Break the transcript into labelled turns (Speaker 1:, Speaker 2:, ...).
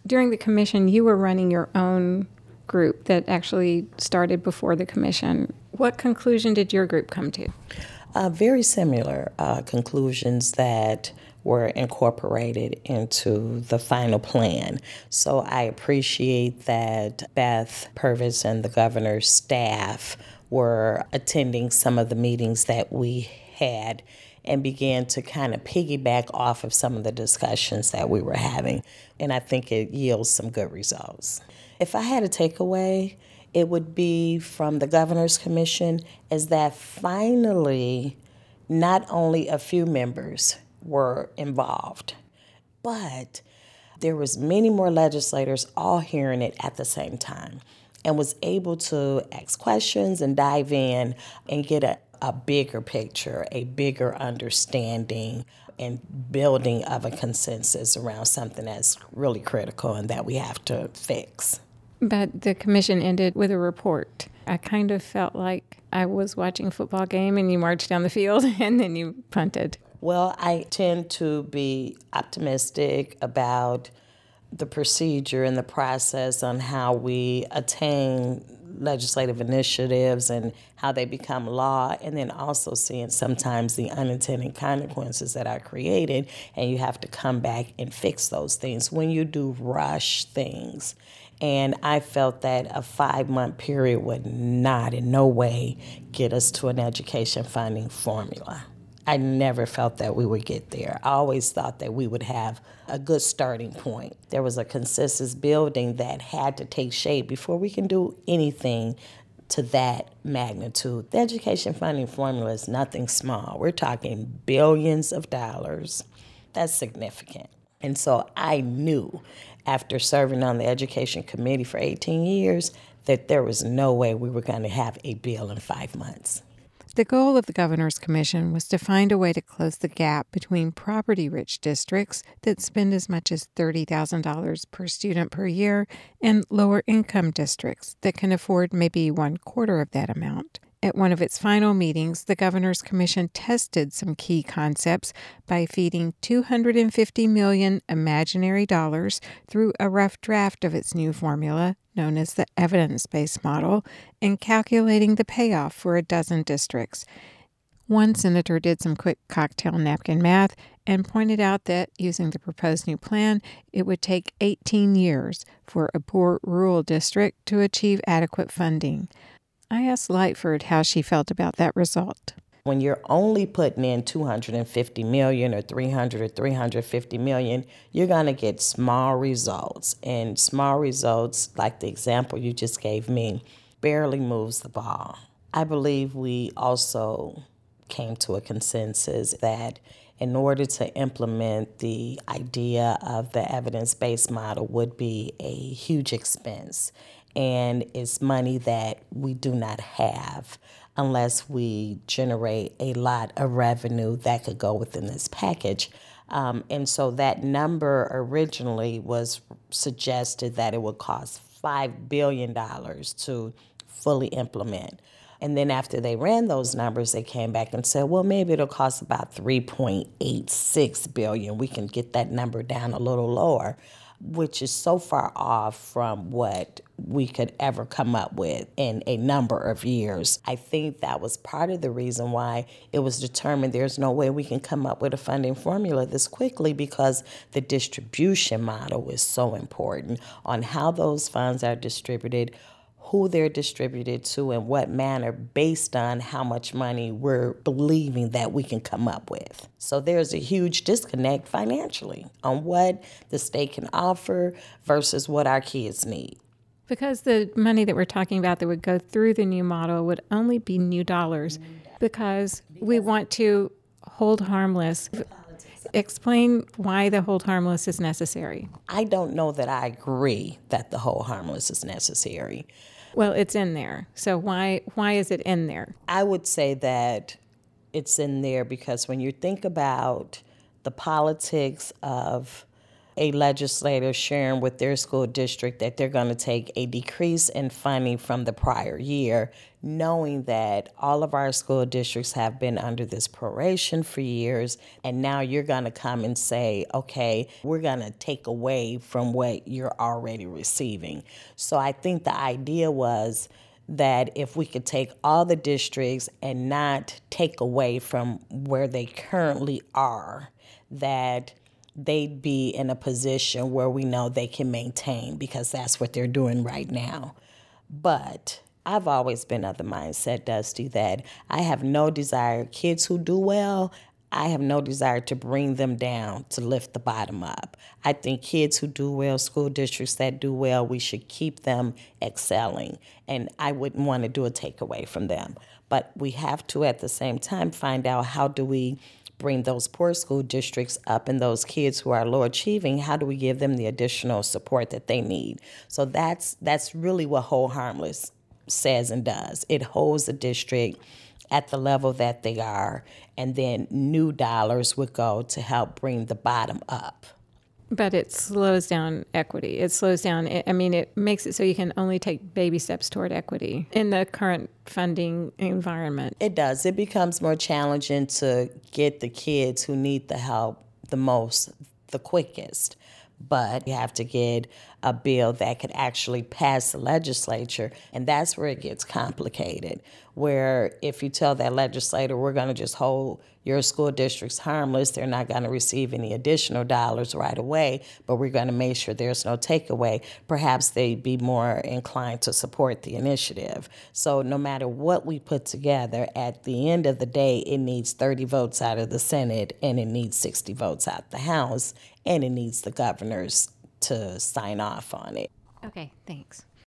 Speaker 1: During the commission, you were running your own group that actually started before the commission. What conclusion did your group come to?
Speaker 2: Very similar conclusions that were incorporated into the final plan. So I appreciate that Beth Purvis and the governor's staff were attending some of the meetings that we had and began to kind of piggyback off of some of the discussions that we were having. And I think it yields some good results. If I had a takeaway, it would be from the Governor's Commission is that finally not only a few members were involved, but there was many more legislators all hearing it at the same time and was able to ask questions and dive in and get a bigger picture, a bigger understanding and building of a consensus around something that's really critical and that we have to fix.
Speaker 1: But the commission ended with a report. I kind of felt like I was watching a football game and you marched down the field and then you punted.
Speaker 2: Well, I tend to be optimistic about the procedure and the process on how we attain legislative initiatives and how they become law, and then also seeing sometimes the unintended consequences that are created, and you have to come back and fix those things when you do rush things. And I felt that a 5-month period would not in no way get us to an education funding formula. I never felt that we would get there. I always thought that we would have a good starting point. There was a consensus building that had to take shape before we can do anything to that magnitude. The education funding formula is nothing small. We're talking billions of dollars. That's significant. And so I knew after serving on the Education Committee for 18 years that there was no way we were going to have a bill in 5 months.
Speaker 1: The goal of the Governor's Commission was to find a way to close the gap between property-rich districts that spend as much as $30,000 per student per year and lower-income districts that can afford maybe 1/4 of that amount. At one of its final meetings, the Governor's Commission tested some key concepts by feeding $250 million imaginary dollars through a rough draft of its new formula, known as the evidence-based model, and calculating the payoff for a dozen districts. One senator did some quick cocktail napkin math and pointed out that, using the proposed new plan, it would take 18 years for a poor rural district to achieve adequate funding. I asked Lightford how she felt about that result.
Speaker 2: When you're only putting in $250 million or $300 or $350 million, you're going to get small results. And small results, like the example you just gave me, barely moves the ball. I believe we also came to a consensus that in order to implement the idea of the evidence-based model would be a huge expense. And it's money that we do not have unless we generate a lot of revenue that could go within this package. And so that number originally was suggested that it would cost $5 billion to fully implement. And then after they ran those numbers, they came back and said, well, maybe it'll cost about $3.86 billion. We can get that number down a little lower, which is so far off from what we could ever come up with in a number of years. I think that was part of the reason why it was determined there's no way we can come up with a funding formula this quickly, because the distribution model is so important on how those funds are distributed, who they're distributed to, in what manner, based on how much money we're believing that we can come up with. So there's a huge disconnect financially on what the state can offer versus what our kids need.
Speaker 1: Because the money that we're talking about that would go through the new model would only be new dollars, because we want to hold harmless. Explain why the hold harmless is necessary.
Speaker 2: I don't know that I agree that the hold harmless is necessary.
Speaker 1: Well, it's in there. So why is it in there?
Speaker 2: I would say that it's in there because when you think about the politics of a legislator sharing with their school district that they're going to take a decrease in funding from the prior year, knowing that all of our school districts have been under this proration for years, and now you're going to come and say, okay, we're going to take away from what you're already receiving. So I think the idea was that if we could take all the districts and not take away from where they currently are, that they'd be in a position where we know they can maintain, because that's what they're doing right now. But I've always been of the mindset, Dusty, that I have no desire, kids who do well, I have no desire to bring them down to lift the bottom up. I think kids who do well, school districts that do well, we should keep them excelling. And I wouldn't want to do a takeaway from them. But we have to, at the same time, find out how do we bring those poor school districts up, and those kids who are low achieving, how do we give them the additional support that they need? So that's really what Hold Harmless says and does. It holds the district at the level that they are, and then new dollars would go to help bring the bottom up.
Speaker 1: But it slows down equity. It slows down, it makes it so you can only take baby steps toward equity in the current funding environment.
Speaker 2: It does. It becomes more challenging to get the kids who need the help the most, the quickest. But you have to get a bill that could actually pass the legislature, and that's where it gets complicated, where if you tell that legislator, we're going to just hold your school districts harmless, they're not going to receive any additional dollars right away, but we're going to make sure there's no takeaway, perhaps they'd be more inclined to support the initiative. So no matter what we put together, at the end of the day, it needs 30 votes out of the Senate, and it needs 60 votes out the House, and it needs the governors to sign off on it.
Speaker 1: Okay, thanks.